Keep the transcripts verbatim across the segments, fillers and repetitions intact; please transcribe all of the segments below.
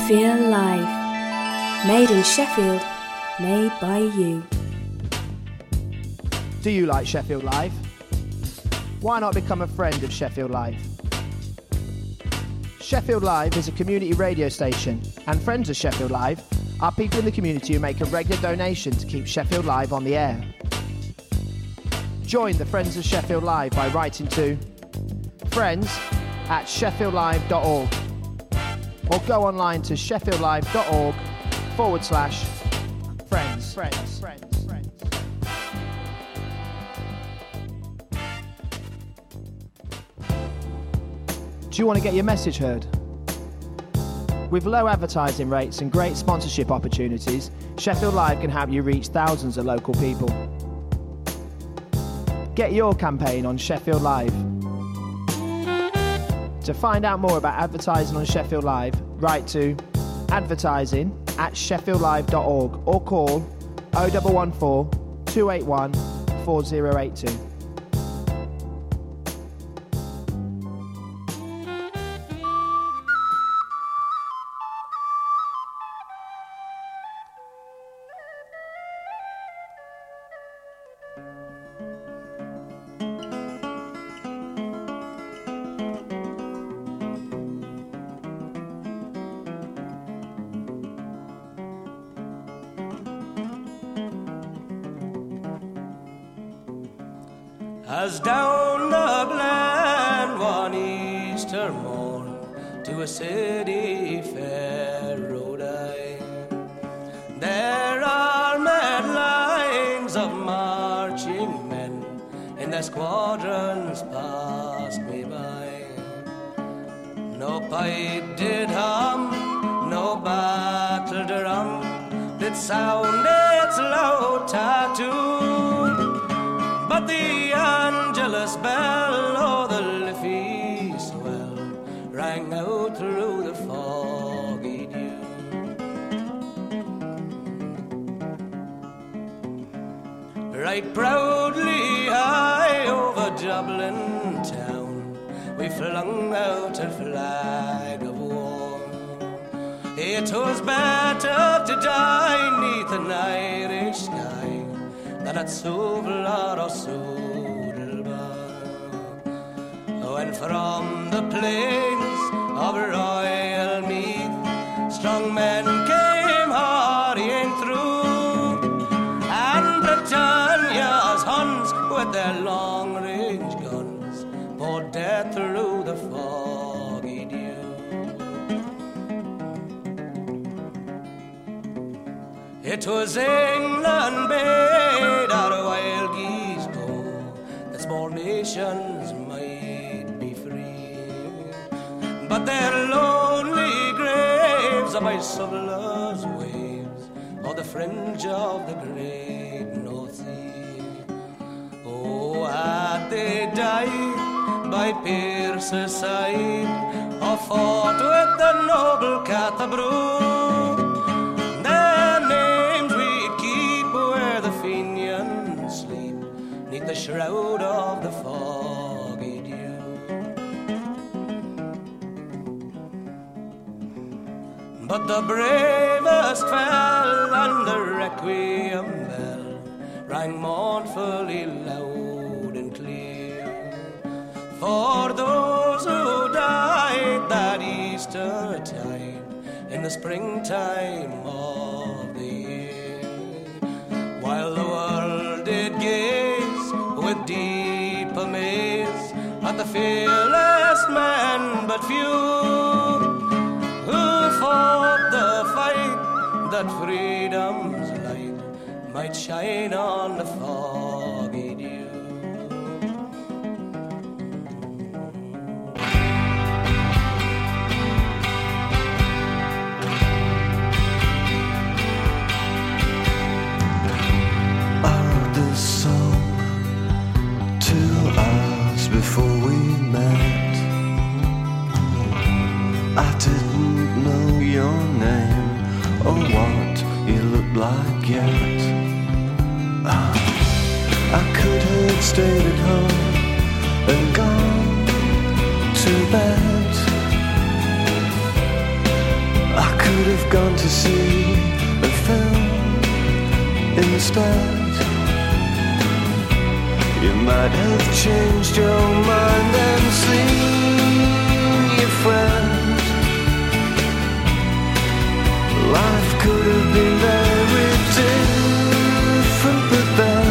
Feel Live. Made in Sheffield, made by you. Do you like Sheffield Live? Why not become a friend of Sheffield Live? Sheffield Live is a community radio station, and friends of Sheffield Live are people in the community who make a regular donation to keep Sheffield Live on the air. Join the Friends of Sheffield Live by writing to friends at sheffield live dot org or go online to sheffield live dot org forward slash friends. Friends. Friends. Friends. Do you want to get your message heard? With low advertising rates and great sponsorship opportunities, Sheffield Live can help you reach thousands of local people. Get your campaign on Sheffield Live. To find out more about advertising on Sheffield Live, write to advertising at sheffield live dot org or call oh one one four, two eight one, four oh eight two. As down the glen one Easter morn to a city fair rode I. There are mad lines of marching men, and their squadrons passed me by. No pipe did hum, no battle drum did sound its low tattoo. But the Angelus bell or the Liffey swell rang out through the foggy dew. Right proudly high over Dublin town we flung out a flag of war. It was better to die 'neath an Irish sky than at Suvlar or Sudelbar. When from the plains of Royal Meath strong men came hurrying through, and Britannia's Huns with their long-range guns poured death through the foggy dew. It was England bade our wild geese go, that small nations might be free. But their lonely graves are by Suvlar's waves, or the fringe of the great North Sea. Oh, had they died by Pierce's side, or fought with the noble Cathabrew, the shroud of the foggy dew. But the bravest fell, and the requiem bell rang mournfully loud and clear for those who died that Easter tide in the springtime of the year, while the world did gaze with deep amaze at the fearless men but few who fought the fight that freedom's light might shine on the foggy dew. Before we met, I didn't know your name or what you looked like yet. uh, I could have stayed at home and gone to bed. I could could have gone to see a film instead. You might have changed your mind and seen your friend. Life could have been very different, but then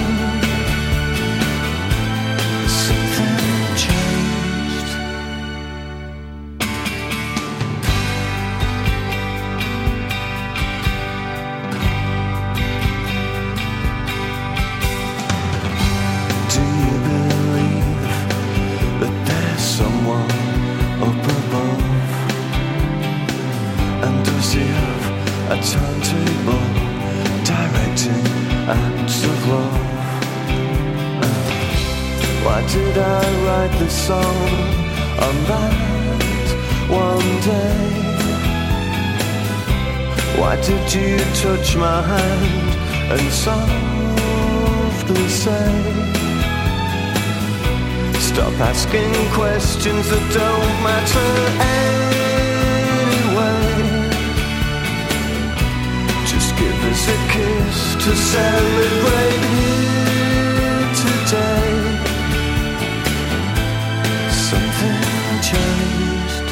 something changed. Do you believe that there's someone up above? And does he have a turntable directing acts of love? Uh, why did I write this song on that one day? Why did you touch my hand and softly say, stop asking questions that don't matter anyway? Just give us a kiss to celebrate here today. Something changed.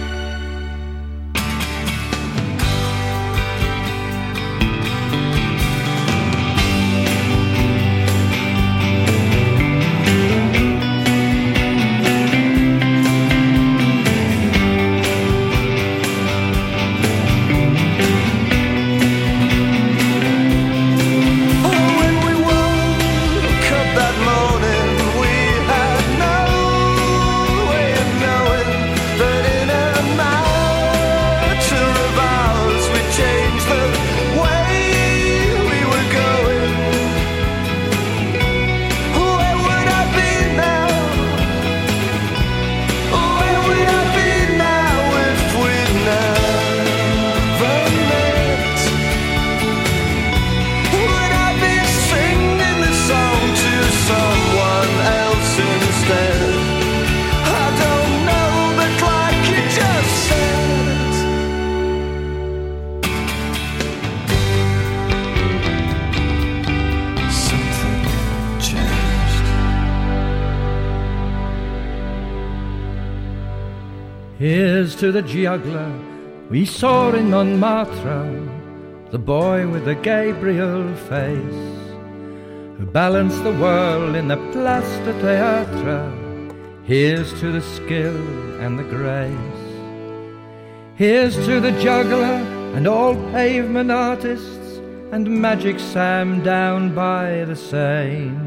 Here's to the juggler we saw in Montmartre, the boy with the Gabriel face, who balanced the world in the Place de Théâtre. Here's to the skill and the grace. Here's to the juggler and all pavement artists and Magic Sam down by the Seine,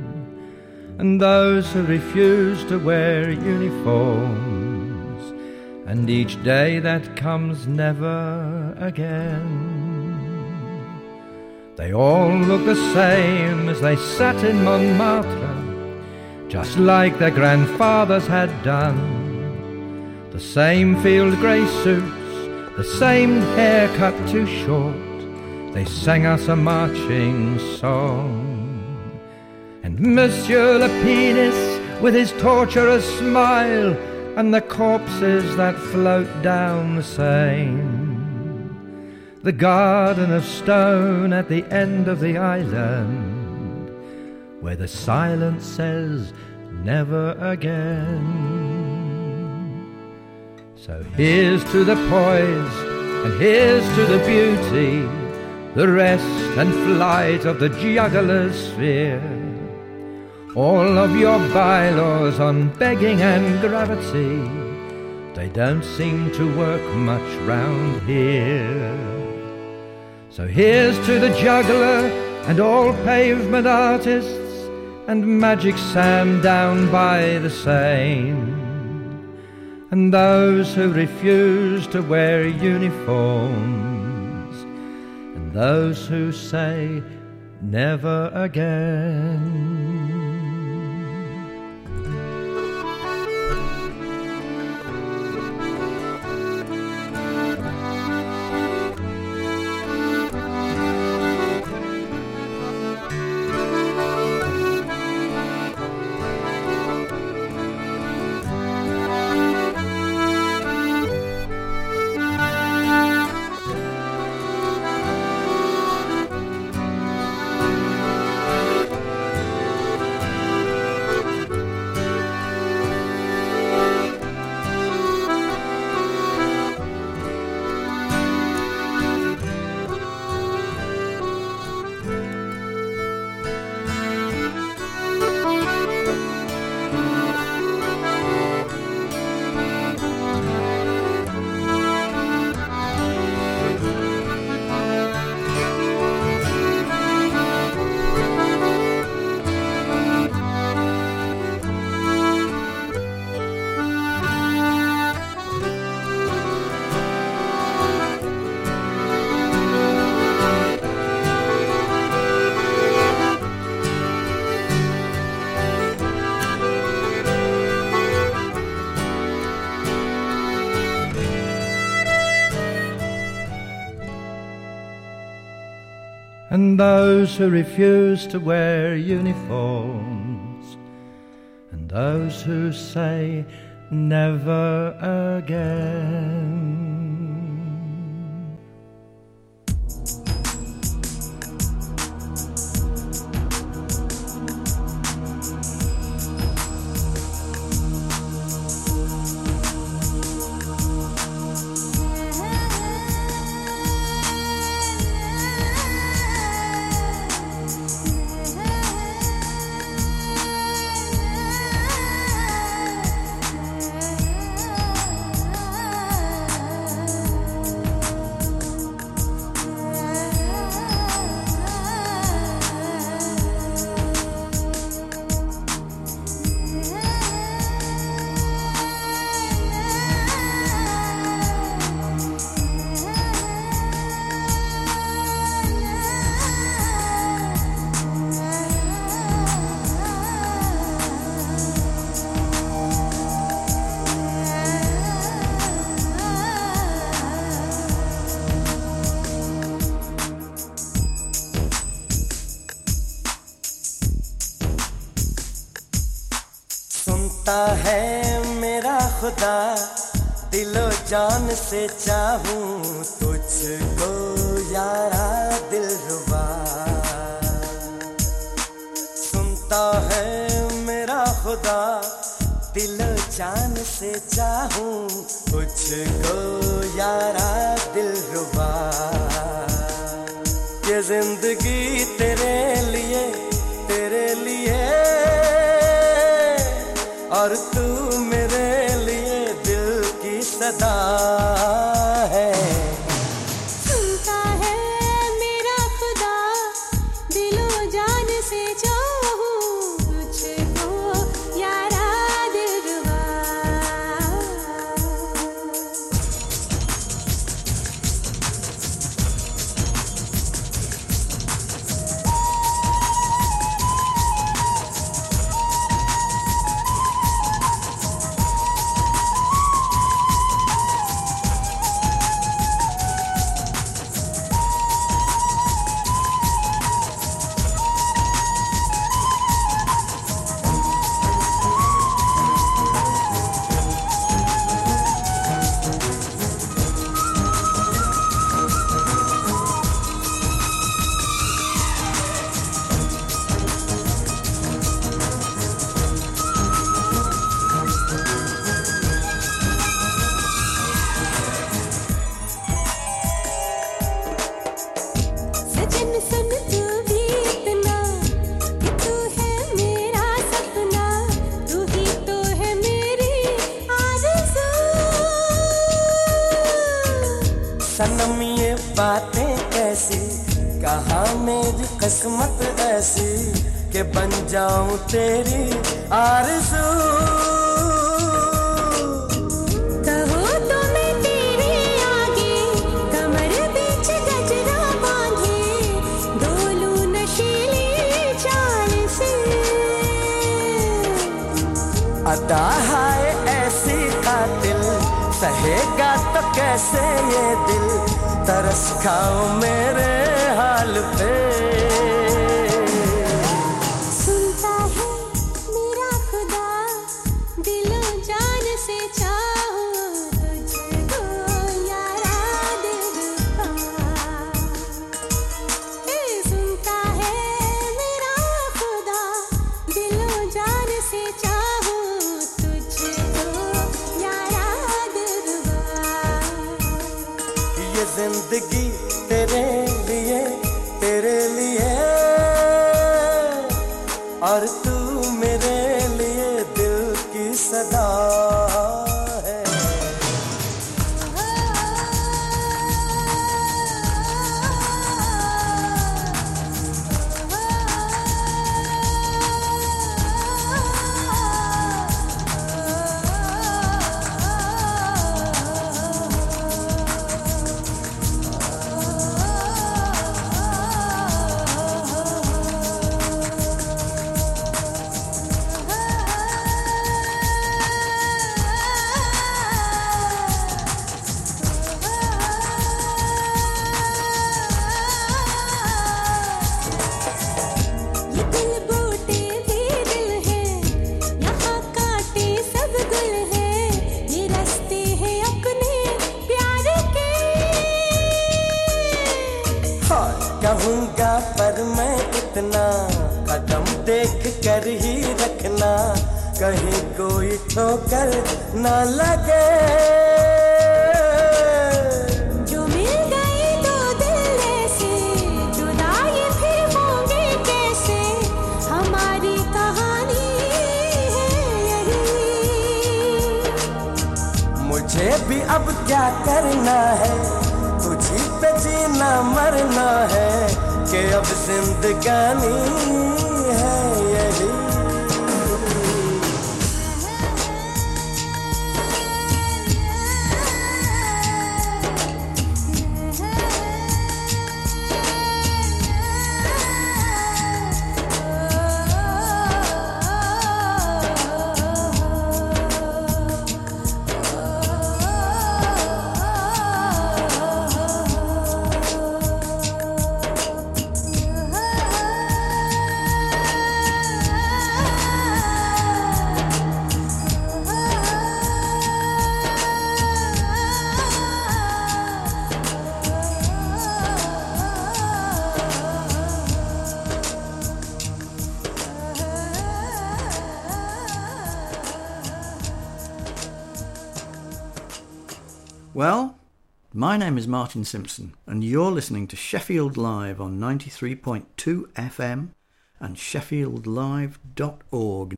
and those who refuse to wear uniforms, and each day that comes never again. They all look the same as they sat in Montmartre, just like their grandfathers had done. The same field grey suits, the same hair cut too short. They sang us a marching song. And Monsieur Le Penis with his torturous smile, and the corpses that float down the Seine. The garden of stone at the end of the island, where the silence says never again. So here's to the poise, and here's to the beauty, the rest and flight of the juggler's sphere. All of your bylaws on begging and gravity, they don't seem to work much round here. So here's to the juggler and all pavement artists and Magic Sam down by the Seine, and those who refuse to wear uniforms, and those who say never again. and those who refuse to wear uniforms, and those who say never again. है मेरा खुदा दिलो जान से चाहूं तुझको यारा दिलरुबा सुनता है मेरा खुदा दिलो जान से चाहूं तुझको यारा दिलरुबा ये जिंदगी तेरे लिए तेरे लिए और तू मेरे लिए दिल की सदा है सुनता है मेरा खुदा दिलो जान से चाहूं तुझको यारा दिलरुबा सनम ये बातें कैसी कहाँ मेरी किस्मत ऐसी कि बन जाऊं तेरी आरज़ू कहो तो मैं तेरे आगे कमर बीच गजरा बांधे डोलूं नशीली चाल से अदा है ऐसी कातिल सहेगा तो कैसे ये दिल तरस खाओ मेरे हाल पे सुनता है मेरा खुदा दिलो जान से चाहूं तुझको यारा दिलरुबा सुनता है मेरा खुदा दिलो जान से चाहूं तुझको यारा ये जिंदगी तेरे लिए तेरे लिए और तू मेरे लिए दिल की सदा है आऊंगा पर मैं इतना कदम देख कर ही रखना, कहीं कोई ठोकर न लगे। जो मिल गए दो दिल ऐसे, जुदा ये फिर होंगे कैसे, हमारी कहानी है यही। मुझे भी अब क्या करना है, तुझी पे जीना मरना है, कि अब जिंदगानी है यही। Well, my name is Martin Simpson, and you're listening to Sheffield Live on ninety-three point two F M and sheffield live dot org.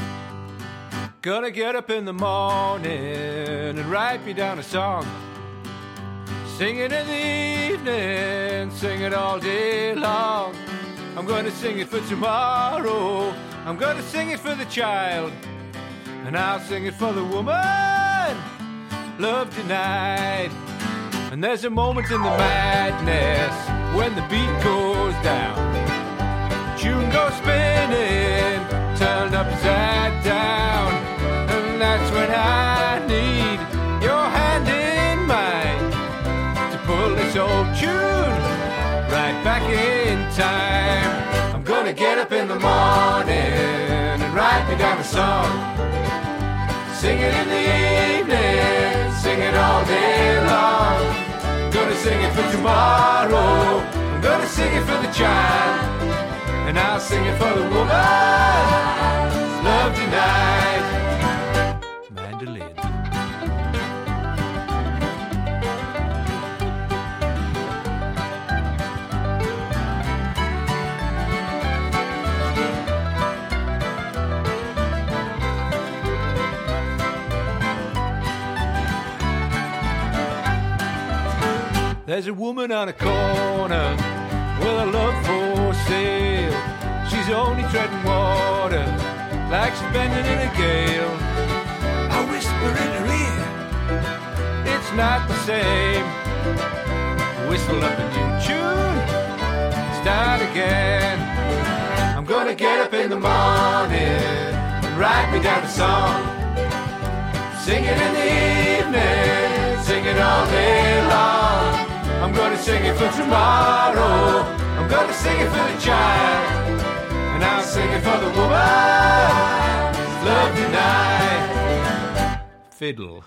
Gonna get up in the morning and write me down a song. Sing it in the evening, sing it all day long. I'm gonna sing it for tomorrow, I'm gonna sing it for the child, and I'll sing it for the woman love denied. And there's a moment in the madness when the beat goes down, tune goes spinning, turned upside down, and that's when I need your hand in mine to pull this old tune right back in time. I'm gonna get up in the morning and write me down a song, sing it in the evening, sing it all day long. I'm gonna sing it for tomorrow, I'm gonna sing it for the child, and I'll sing it for the woman love denied. Mandolin. There's a woman on a corner with a love for sale. She's only treading water like she's bending in a gale. I whisper in her ear, it's not the same. Whistle up a new tune, start again. I'm gonna get up in the morning and write me down a song, sing it in the evening, sing it all day long. I'm gonna sing it for tomorrow, I'm gonna sing it for the child, and I'll sing it for the woman love denied. Fiddle.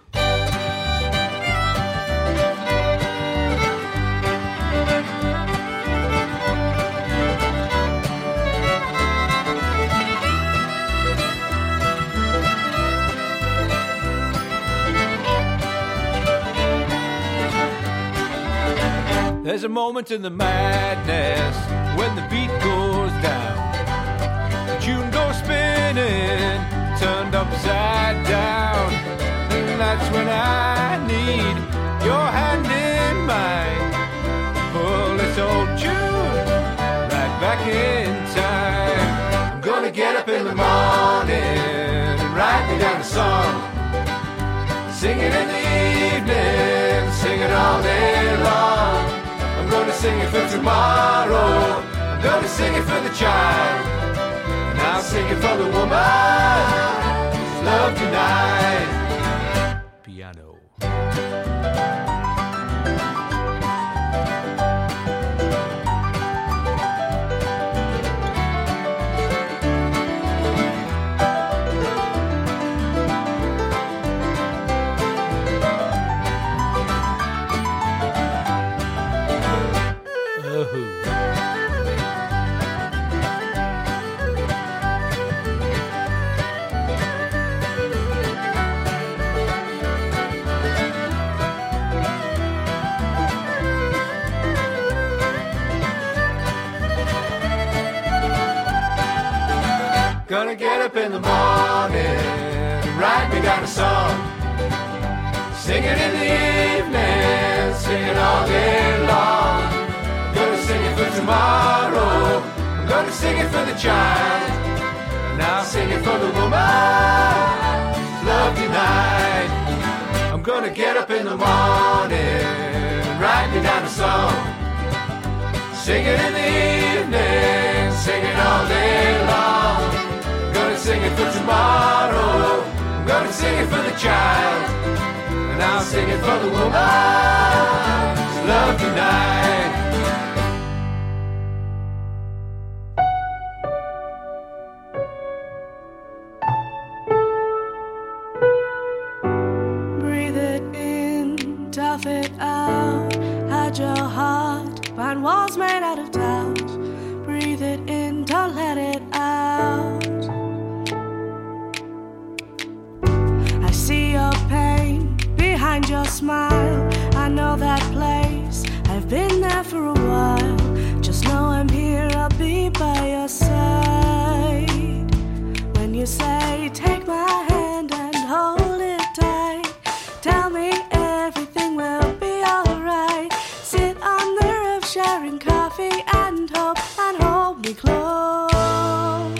There's a moment in the madness when the beat goes down, the tune goes spinning, turned upside down, and that's when I need your hand in mine, pull this old tune right back in time. I'm gonna get up in the morning and write me down a song, sing it in the evening, sing it all day long. I'm gonna sing it for tomorrow, I'm gonna sing it for the child, and I'll sing it for the woman love tonight. Piano. Gonna get up in the morning and write me down a song. Sing it in the evening, sing it all day long. I'm gonna sing it for tomorrow, I'm gonna sing it for the child. Now I'll sing it for the woman love tonight. I'm gonna get up in the morning and write me down a song. Sing it in the evening, sing it all day long. I'm gonna sing it for tomorrow, I'm gonna sing it for the child. And I'll sing it for the woman's love tonight. Breathe it in, tough it out. Hide your heart behind walls made out of doubt. Breathe it in, don't let it out. I see your pain behind your smile. I know that place, I've been there for a while. Just know I'm here, I'll be by your side. When you say, take my hand and hold it tight. Tell me everything will be alright. Sit on the roof sharing coffee and hope, and hold me close.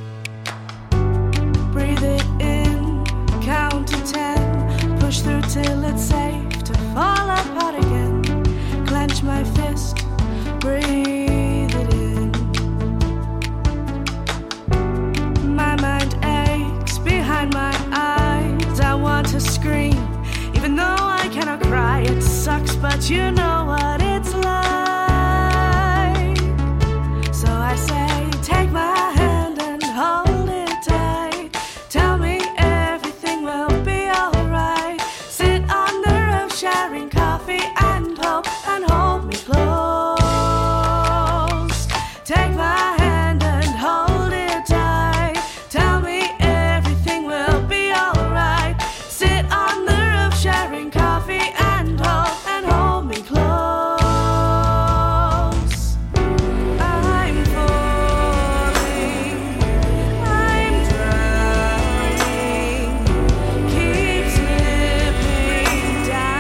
Breathe it in, count to ten. Push through till it's safe to fall apart again. Clench my fist, breathe it in. My mind aches behind my eyes. I want to scream, even though I cannot cry. It sucks, but you know what it's like. So I say, take my hand and hold it tight. Tell me everything will be alright. Sit on the roof sharing coffee and hope, and hold me close. Take my hand and hold it tight. Tell me everything will be alright. Sit on the roof sharing coffee and hope, and hold me close. I'm falling, I'm drowning, keep slipping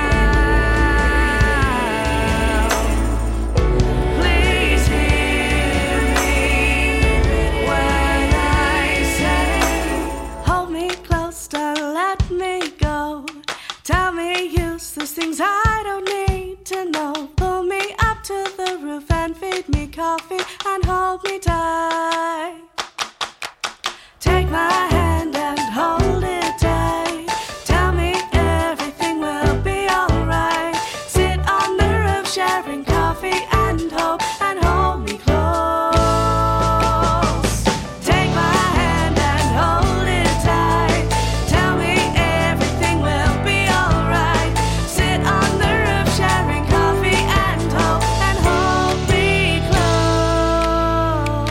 down. Please hear me when I say, hold me close, don't let me go. Tell me useless things I don't need to know. Pull me up to the roof and feed me coffee and hold me tight. Take my hand and hold it tight. Tell me everything will be alright. Sit on the roof sharing coffee and hope, and hold me close. Take my hand and hold it tight. Tell me everything will be alright. Sit on the roof sharing coffee and hope, and hold me close.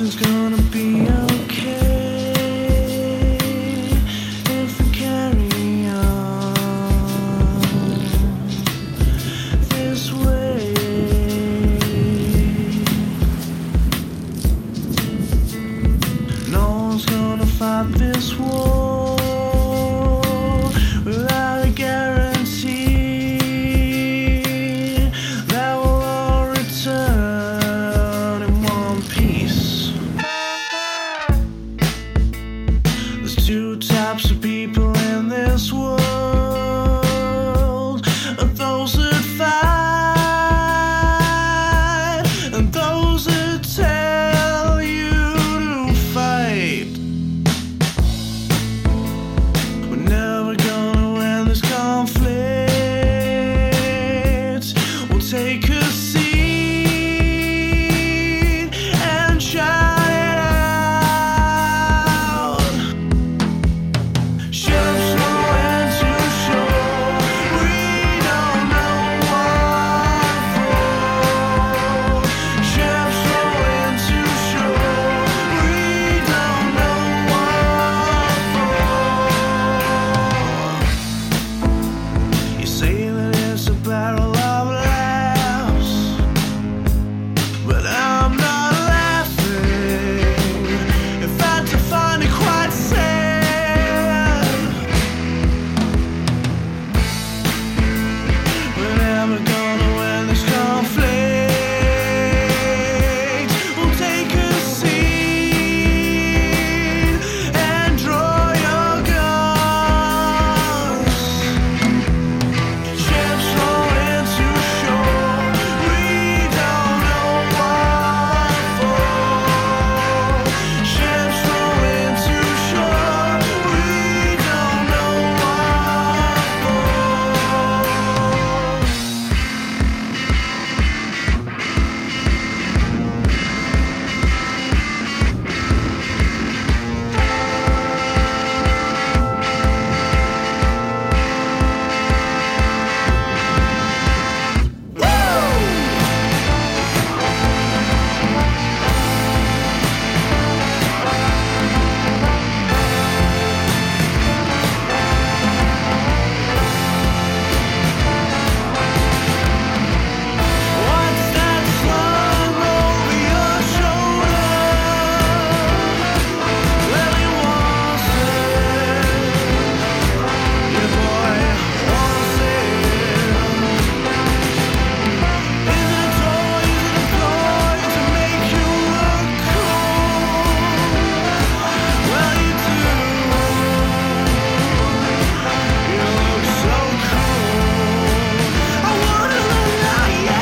everything's gonna be okay if we carry on this way. No one's gonna fight this war without a guarantee that we'll all return in one piece. There's two types of people in this world, those that fight and those that tell you to fight. We're never gonna win this conflict. We'll take a seat and shout it out. Ships rolling to shore, we don't know what for. Ships rolling to shore, we don't know what for. You say that it's a battle of laughs, but I'm not laughing. In fact, I find it quite sad. We're never gonna win this conflict. We'll take a seat and draw your guns. Ships rolling to shore, we don't know what for. Ships rolling to shore, we don't know what for. What's that slung over your shoulder? Lily wants it. Your boy wants it. Is it a toy? Is it a ploy to make you look cool? Well, you do. You look so cool. I wanna look like you.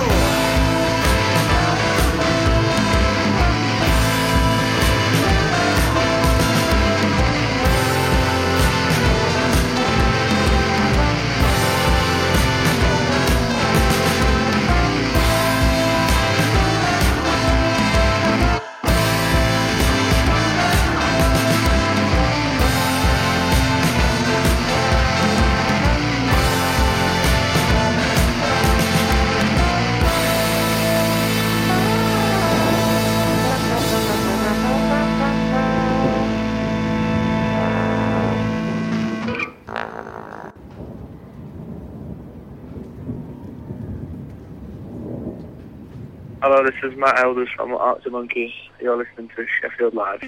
Hello, this is Matt Elders from Arctic Monkeys. You're listening to Sheffield Live.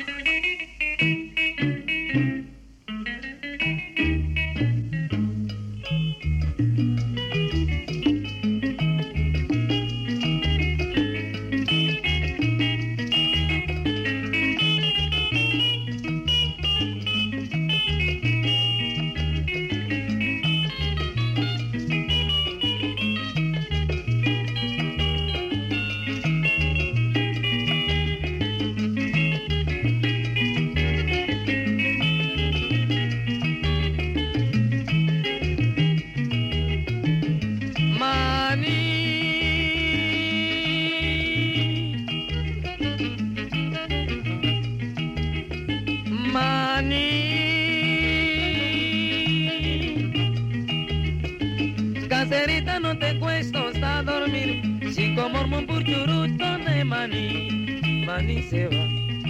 Caserita, no te cuesta hasta dormir. Si Cinco mormón por churuto de maní, maní se va.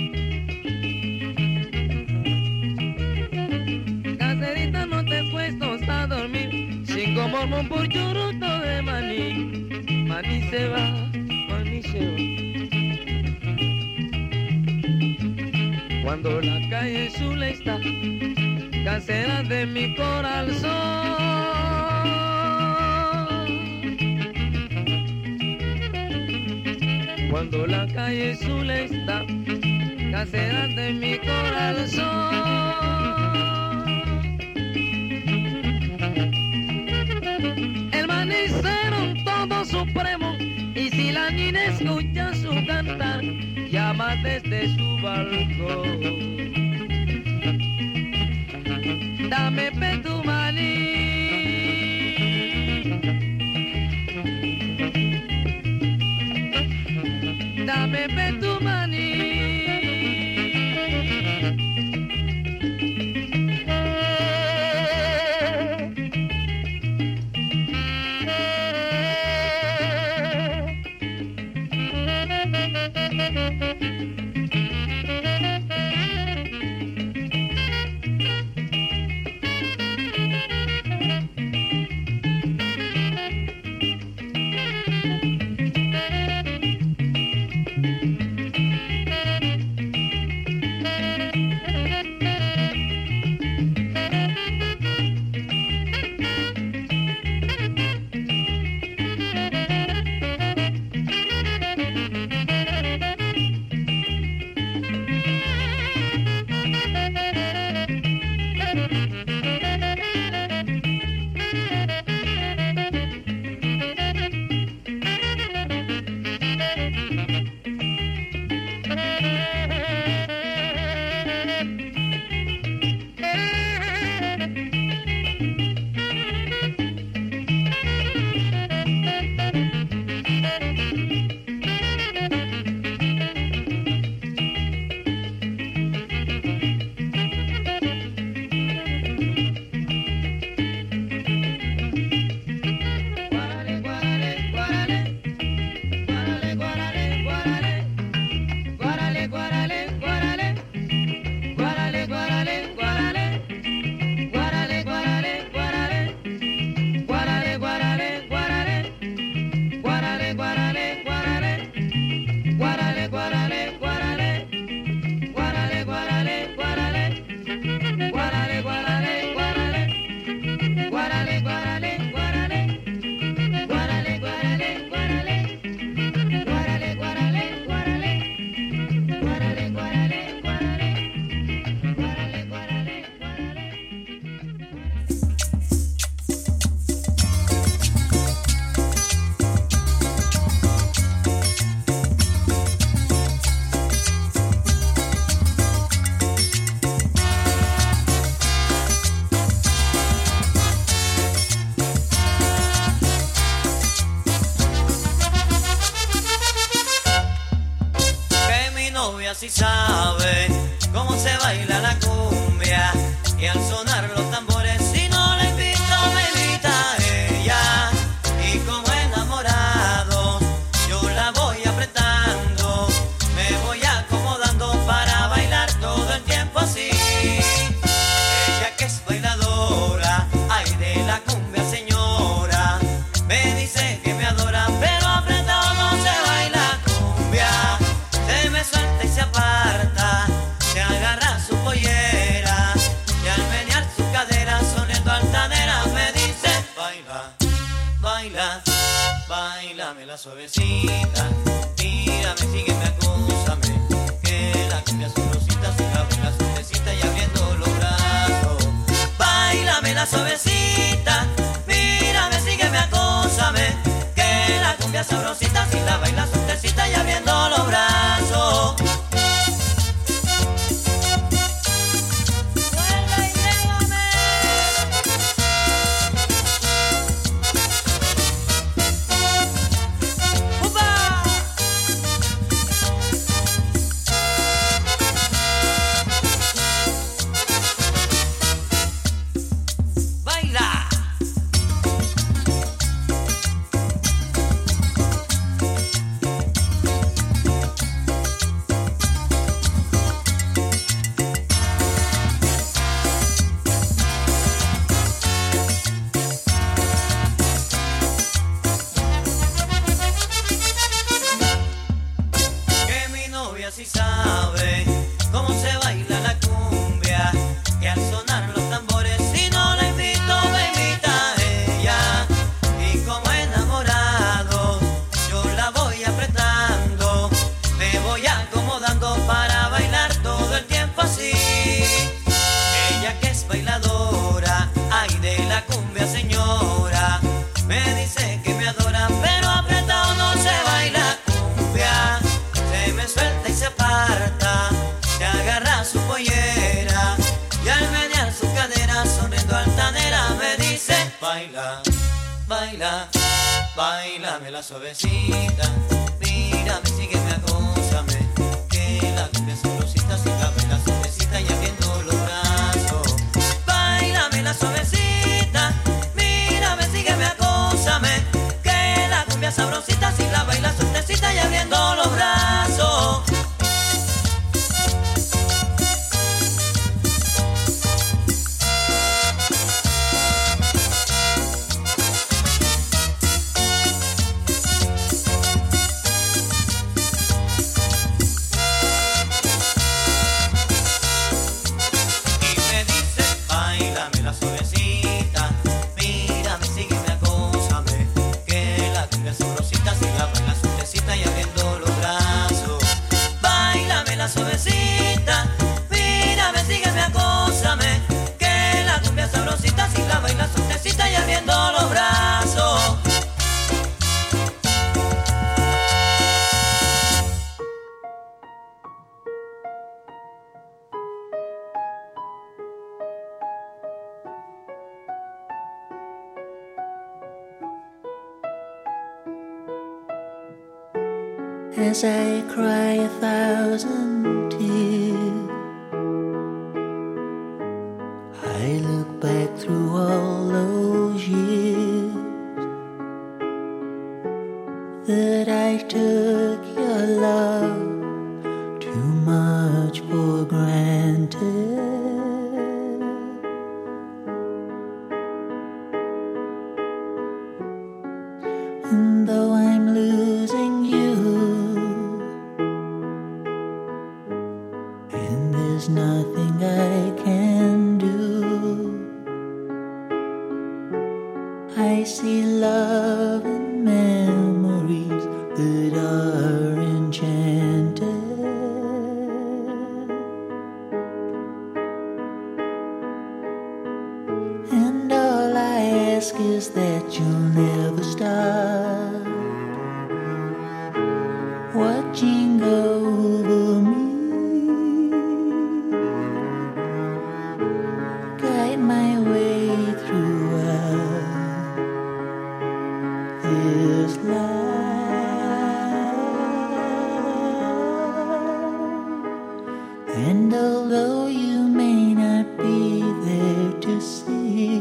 Caserita, no te puestos a dormir. Cinco mormón por churuto de maní, maní se va, maní se va. Cuando la calle Zula está, casera de mi corazón. Cuando la calle Zula está, casera de mi corazón. El manicero un todo supremo, y si la niña escucha su cantar, llama desde su balcón. Dame pe tu maní, dame pe tu maní. Si sabe cómo se baila la cumbia, y al sonar los tambores, si no la invito me invita ella, y como enamorado yo la voy apretando, me voy acomodando para bailar todo el tiempo así. Ella que es bailadora, ay de la cumbia señora, me dice que me adora, pero apretado no se baila cumbia, se me suelta y se aparta, se agarra su pollera, y al menear su cadera sonando altanera me dice baila, baila, bailame la suavecita, mírame, sígueme, acúsame, que la cumbia sabrosita se abre la suavecita y abriendo los brazos. Bailame la suavecita, mírame, sígueme, acúsame, que la cumbia sabrosita si la baila suavecita y abriendo los brazos. adora, pero apretado no se baila cumbia. Se me suelta y se aparta, se agarra su pollera y al menear su cadera sonriendo altanera me dice: baila, baila, bailame la suavecita, mírame, sígueme, acósame, que la cumbia sabrosita si la baila suavecita y abriendo los brazos. Bailame la suavecita, mírame, sígueme, acósame, que la cumbia sabrosita si la baila suavecita y abriendo los brazos. Suavecita, mírame, sígueme, acósame, que la cumbia sabrosita si la baila suavecita y abriendo los brazos. As I cry a thousand tears, I look back through all those years that I took your love too much for granted. And though I'm losing you, there's nothing I can do. I see love and memories that are enchanted, and all I ask is that you'll never stop watching over me. Guide my way throughout this life, and although you may not be there to see,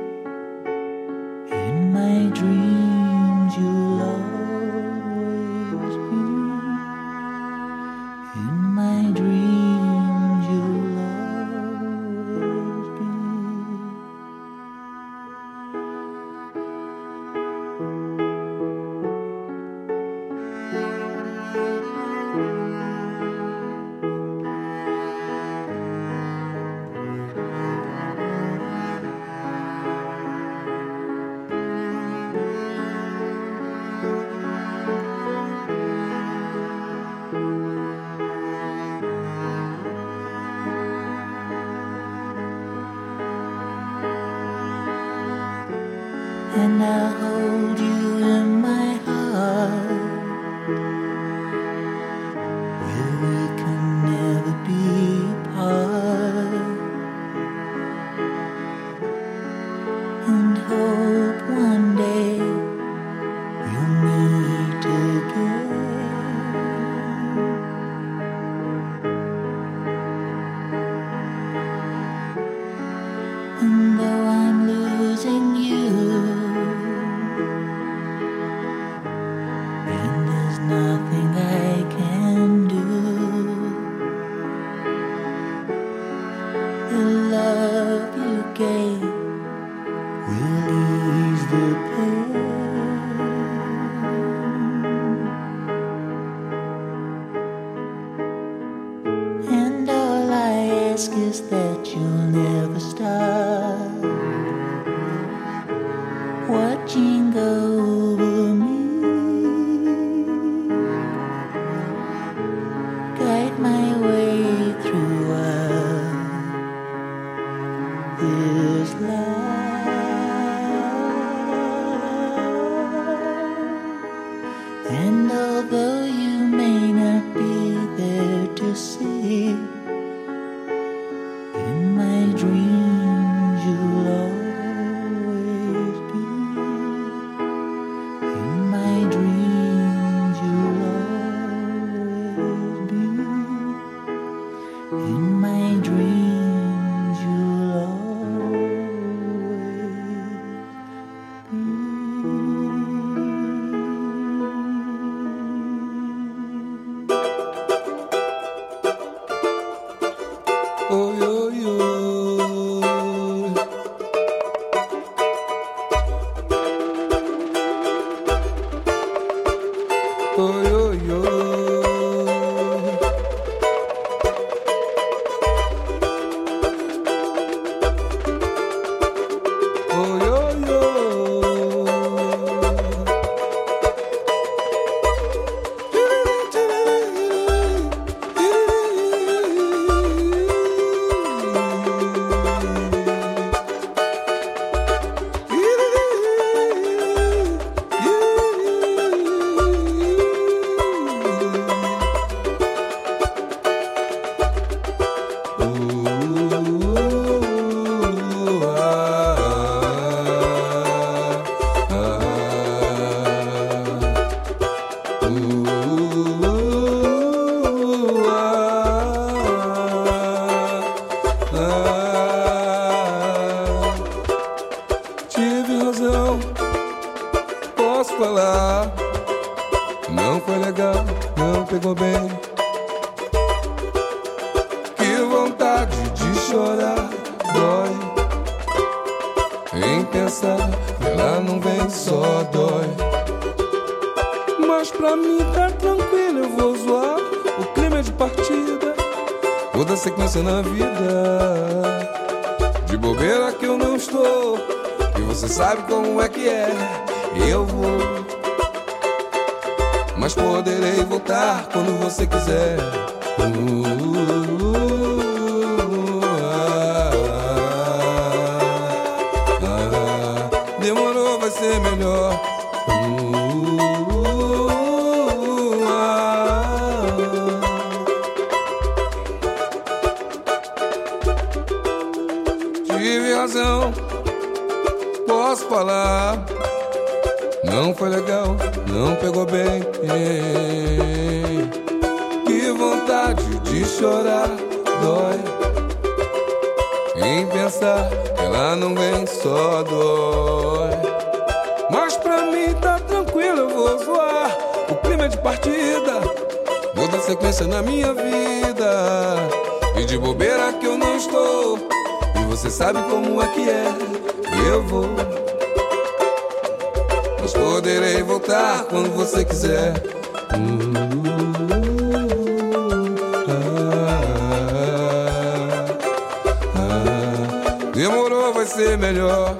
in my dreams you'll always be. In my dreams you'll always be. Oh, yo, yo. Na vida de bobeira que eu não estou, e você sabe como é que é. Eu vou, mas poderei voltar quando você quiser. Uh, ah, ah, ah, demorou, vai ser melhor. Posso falar, não foi legal, não pegou bem. Que vontade de chorar, dói em pensar que ela não vem, só dói. Mas pra mim tá tranquilo, eu vou zoar. O clima é de partida, vou dar sequência na minha vida. E de bobeira que eu não estou, e você sabe como é que é. Eu vou, mas poderei voltar quando você quiser. uh, ah, ah, demorou, vai ser melhor.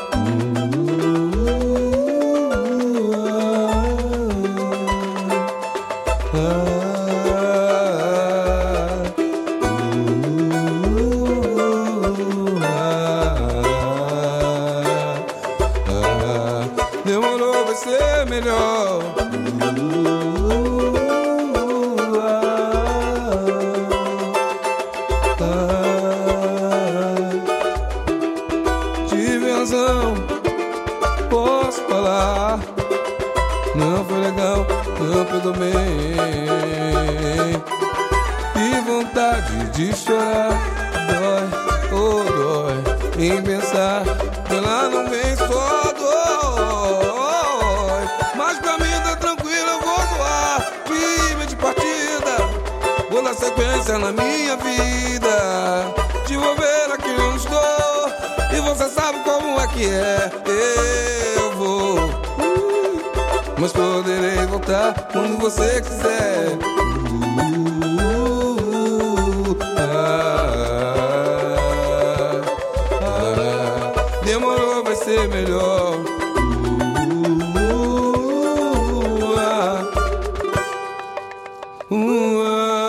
De chorar, dói, oh dói, em pensar que ela não vem, só dói. Mas pra mim tá tranquilo, eu vou zoar. Clima de partida, vou dar sequência na minha vida. De bobeira que eu estou, e você sabe como é que é. Eu vou, mas poderei voltar quando você quiser. Demorou, vai ser melhor. Uh, ah, uh,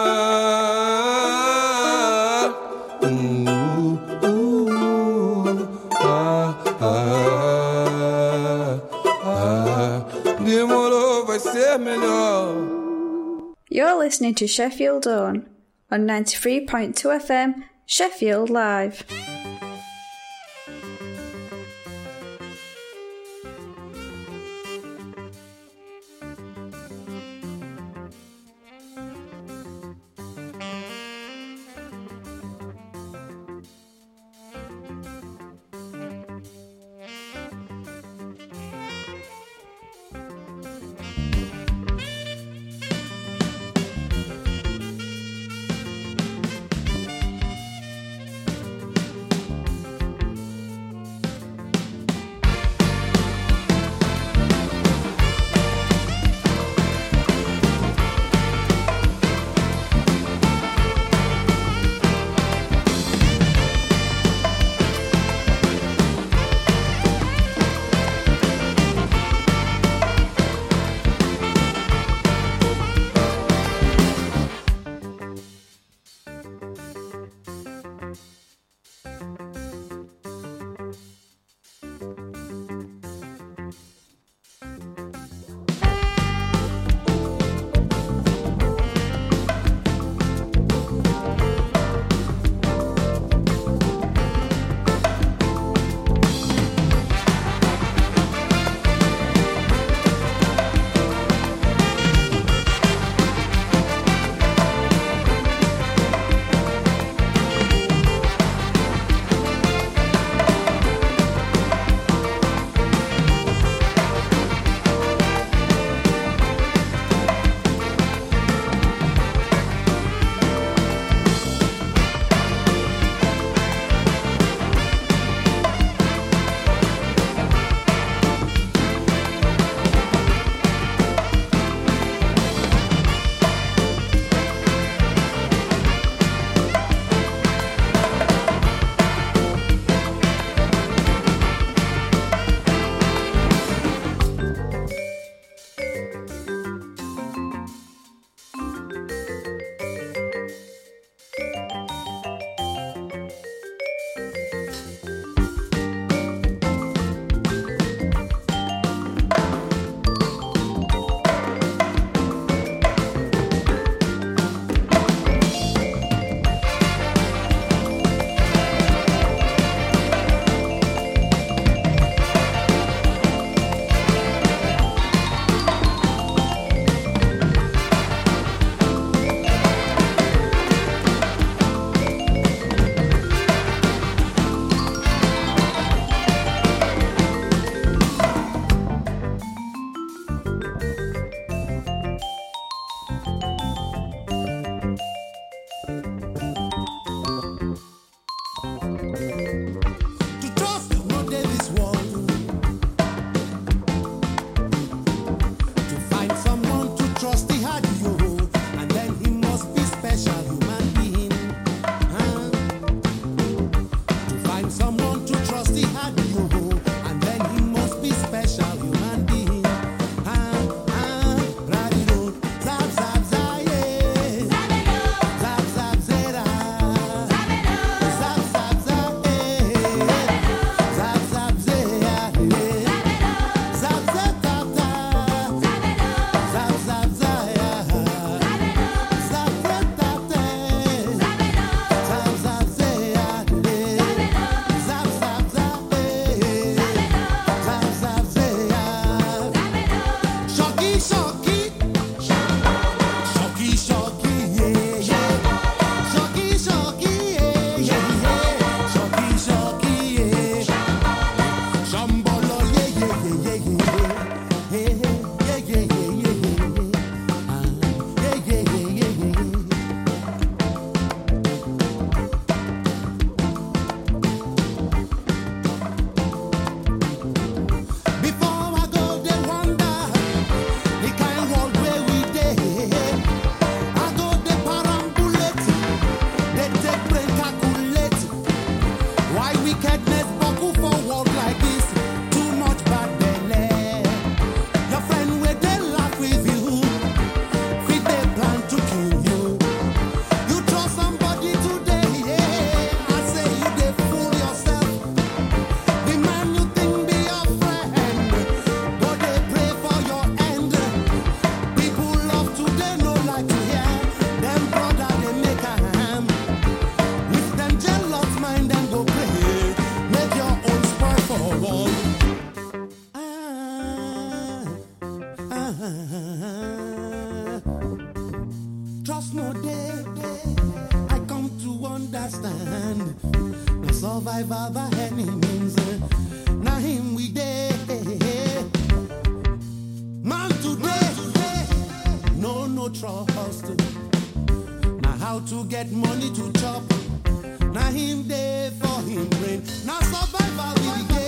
ah, uh, uh, ah, ah, ah, demorou, vai ser melhor. You're listening to Sheffield On on ninety-three point two F M, Sheffield Live. Trust no day, I come to understand. No survivor by any means. Now him we day. Man today, no no trust. Now how to get money to chop. Now him day for him brain. Now survivor we day.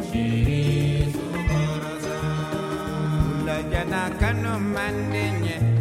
Kano mandinye